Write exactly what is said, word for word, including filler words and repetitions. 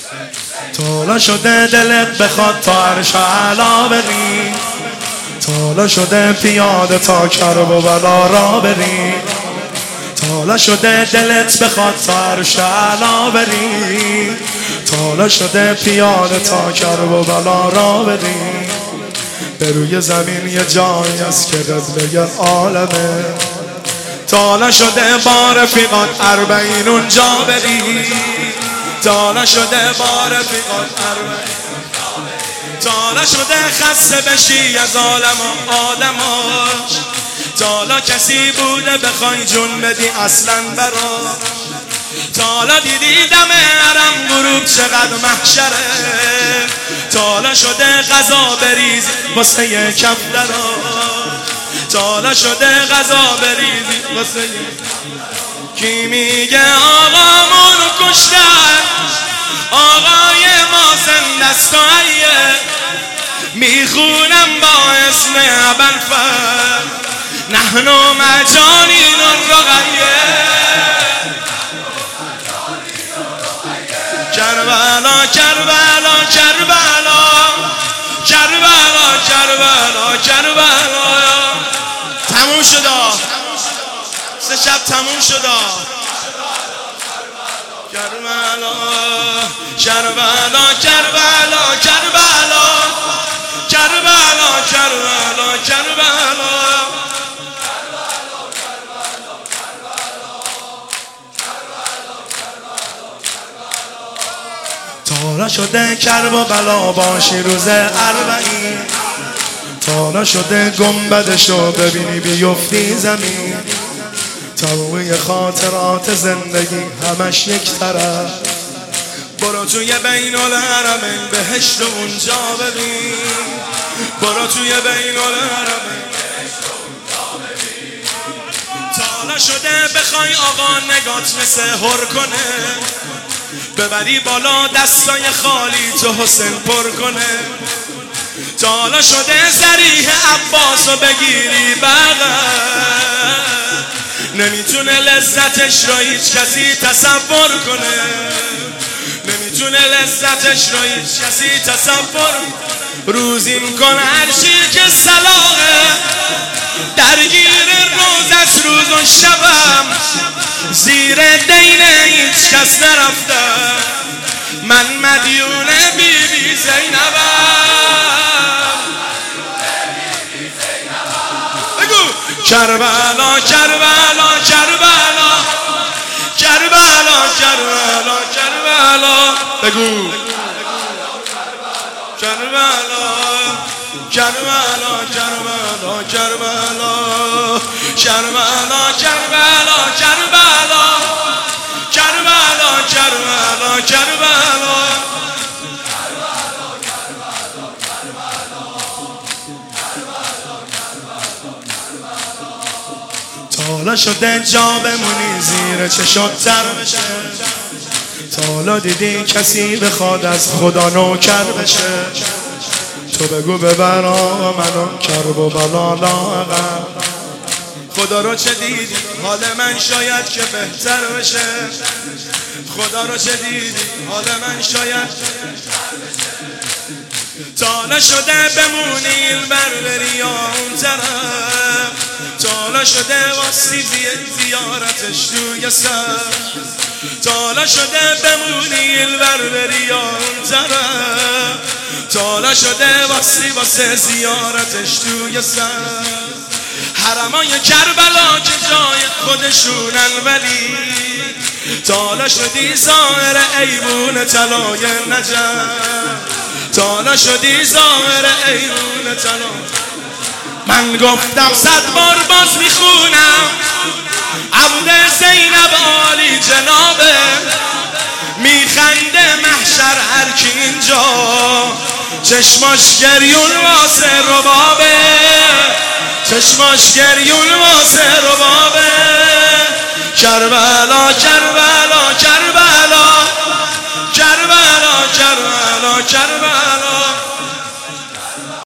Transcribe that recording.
تالا شده دلت بخواد تا عرش اعلا بری، تالا شده پیاده تا کرب و بلا را بری، تالا شده دلت بخواد تا عرش اعلا بری، تالا شده پیاده تا کرب و بلا را بری. به روی زمین یه جایی است که قبله عالمه، تالا شده با رفیقات اربعین اونجا بری، تالا شده با رفیقات اربعین، تالا شده خسته بشی از عالم و آدماش، تالا کسی بوده بخوای جون بدی اصلا برا، تالا دیدی دم حرم غروب چقدر محشره، تالا شده غذا بریزی واسه یه کف درا، تالا شده غذا بریزی واسه یه کی میگه آقامونو کشتن، آقای ما زندست و حیه، میخونم با اسم ابوالفضل نحن مجانین الرقیه، کربلا کربلا کربلا کربلا کربلا کربلا. تموم شدا سه شب تموم شدا، کربلا کربلا کربلا کربلا کربلا کربلا کربلا. تالا شده کرب و بلا باشی روز اربعین، تالا شده گنبدشو ببینی بیفتی زمین، تموم خاطرات زندگی همش یک طرف، برو توی بین الحرمین بهشت اونجا ببین، برو توی بین الحرمین بهشت اونجا ببین. تالا شده بخوای آقا نگات مثل هر کنه، ببری بالا دستای خالی تو حسین پر کنه، تالا شده ذریح عباسو بگیری بغل، نمیتونه لذتش رو هیچ کسی تصور کنه، نمیتونه لذتش رو هیچ کسی تصور. روزی میکن هرچی که صلاحه، درگیر روزش روز و شبم، زیر دین هیچ کس نرفته، من مدیون بی بی زینبم. بگو کربلا کربلا کربلا کربلا کربلا کربلا. بگو کربلا کربلا کربلا کربلا کربلا کربلا کربلا کربلا کربلا کربلا. تالا شده جا بمونی زیر چشات تر بشه، تالا دیدی کسی بخواد از خدا نوکر بشه، تو بگو ببر آقا منو کرب و بلا لاغر، خدا رو چه دیدی حال من شاید که بهتر بشه، خدا رو چه دیدی حال من شاید. تالا شده بمونی این بر بری یا اون طرف، تالا شده واسی زیارتش توی سر، تالا شده بمونی این بر بری یا اون طرف، تالا شده واسی واسه زیارتش توی سر. حرمای کربلا که جای خودشونن ولی، تالا شدی ظاهر ایوون طلای نجف، تالا شدی ظاهر ایوون طلا. من گفتم صد بار باز میخونم، عبد زینب عالی جنابه، میخنده محشر هر کی اینجا، چشماش گریون واسه ربابه، چشماش گریون واسه ربابه. کربلا کربلا